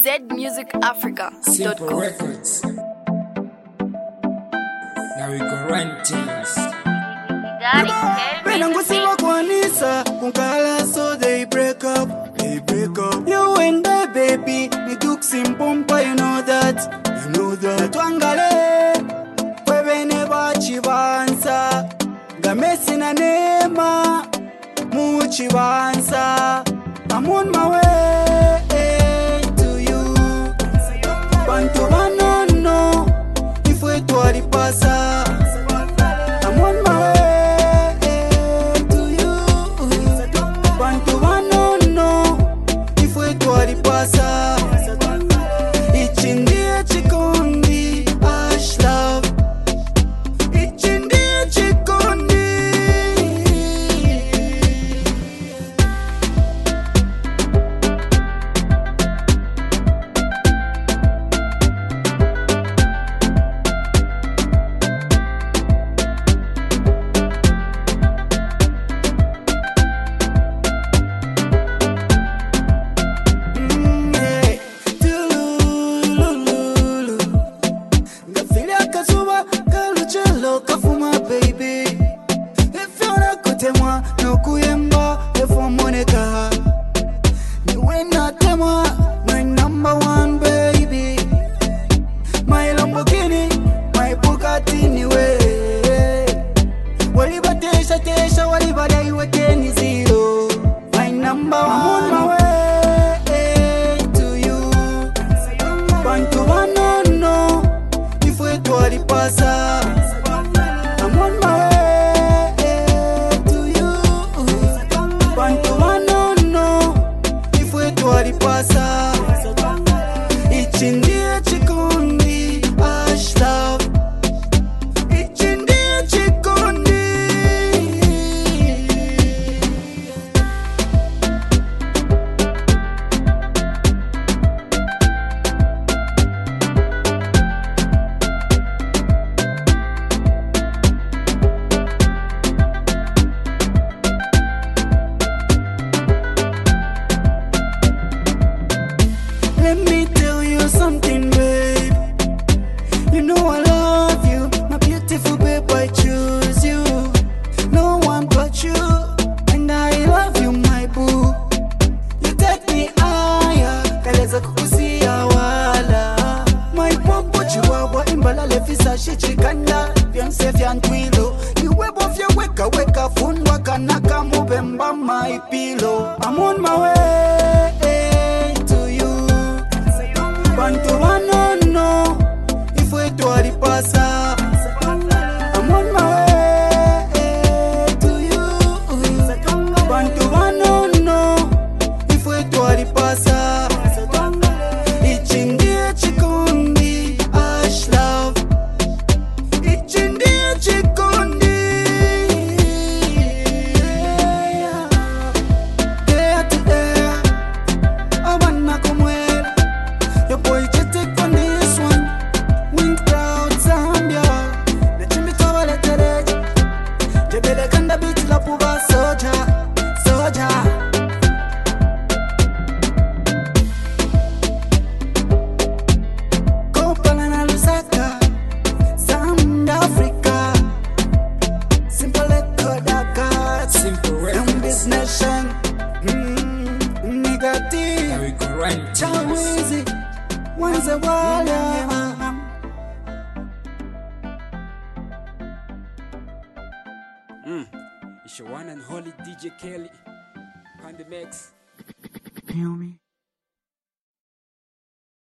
zmusicafrica.com. Simple Records. Now we go run things. When I'm going kwanisa kunkala, so they break up. You and I, baby, me took simpompa, you know that. Twangale kwebe neba chibansa gamesi na nema mu chibansa. I'm on my way to you. Bantu banono ifwe twali pasa. I'm on my way to you. Bantu banono ifwe twali pasa. Ichindie chikondi ash love. Ichindie chikondi. Kafuma baby, if you're not good temwa, no kuyemba, if I'm Monica, you ain't not temwa, my number one baby, my Lamborghini, my Bugatti anyway. Waliba tesha, waliba dai wekeni zero, my number one. I'm on my way to you. Bantu wanono, if we twali pasa. I'm on my way to you. Bantu wanono ifwe twali pasa. Ichindie chikondi ash love. Ichindie chikondi. Let me tell you something, babe. You know I love you, my beautiful babe. I choose you, no one but you, and I love you, my boo. You take me higher, kaleza kukusia wala. My popo chihuahua imbala lefisa shichikanda, fiance fiantwilo. Iwebo fye weka funwa kanaka mubemba my pillow. I'm on my way to you. Bantu wanono ifwe twali pasa. I'm on my way to you. Bantu wanono ifwe twali pasa. Ichindie chikondi ash love. Ichindie chikondi. Day to day, I wanna come well. Your boy just take on this one. Wind proud Zambia. The chimney tower let it edge. Jebele kanda beat la puba soja. Kampala na Lusaka, South Africa. Simple record I got. Simple Records. Business nation. Now Negative. we go run things. Chawizi. Once a while, It's your one and holy DJ Kelly on the mix. Feel me?